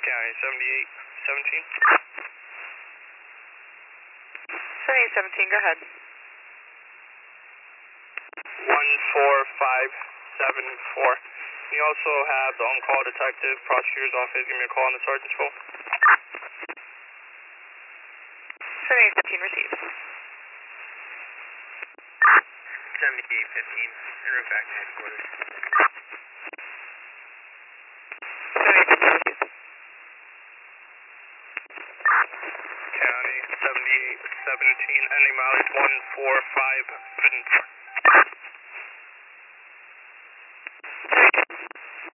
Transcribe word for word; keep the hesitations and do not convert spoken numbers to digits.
County seventy-eight seventeen. seventy-eight seventeen, go ahead. one four five seven four. You also have the on-call detective, prosecutor's office. Give me a call on the sergeant's phone. seventy-eight fifteen, received. seventy-eight fifteen, en route back to headquarters. seventy-eight fifteen, received. County seventy-eight seventeen, ending mileage one four five seven four.